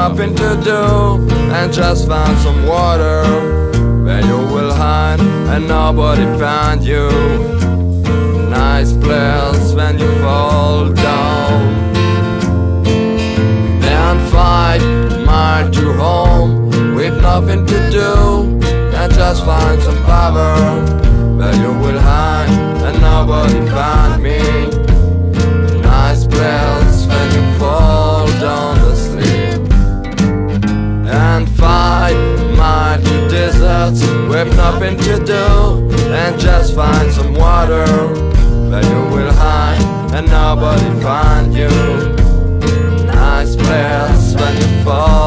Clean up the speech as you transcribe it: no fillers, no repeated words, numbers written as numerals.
nothing to do and just find some water where you will hide and nobody find you. Nice place when you fall down. Then 5 miles to home with nothing to do and just find some cover where you will hide and nobody find me. Nice place when you fall down to sleep. And 5 miles to deserts with nothing to do and just find some water where you will hide and nobody find you. Nice place when you fall